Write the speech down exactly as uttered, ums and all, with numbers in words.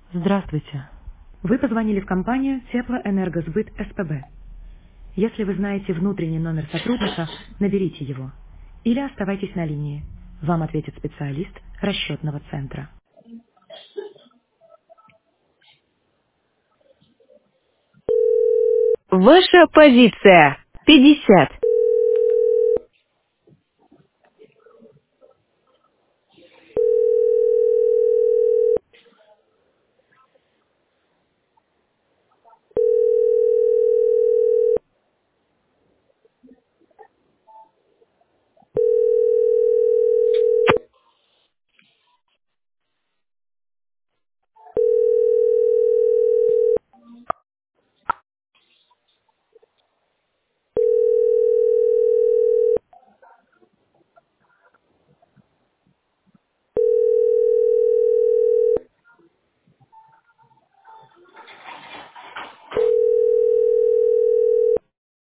Здравствуйте. Вы позвонили в компанию Теплоэнергосбыт СПБ. Если вы знаете внутренний номер сотрудника, наберите его. Или оставайтесь на линии. Вам ответит специалист расчетного центра. Ваша позиция пятьдесят.